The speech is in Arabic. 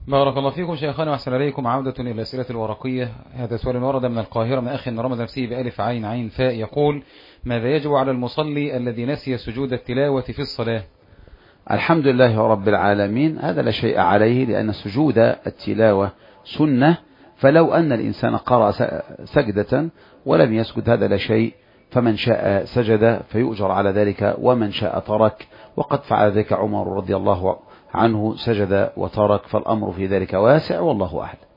بارك الله فيكم شيخنا وأحسن إليكم. عودة إلى الأسئلة الورقية. هذا سؤال ورد من القاهرة من أخ رمز نفسه بألف عين عين فاء، يقول: ماذا يجب على المصلي الذي نسي سجود التلاوة في الصلاة؟ الحمد لله رب العالمين، هذا لا شيء عليه، لأن سجود التلاوة سنة، فلو أن الإنسان قرأ سجدة ولم يسجد هذا لا شيء، فمن شاء سجد فيؤجر على ذلك، ومن شاء ترك، وقد فعل ذلك عمر رضي الله عنه، سجد وترك، فالأمر في ذلك واسع، والله أعلم.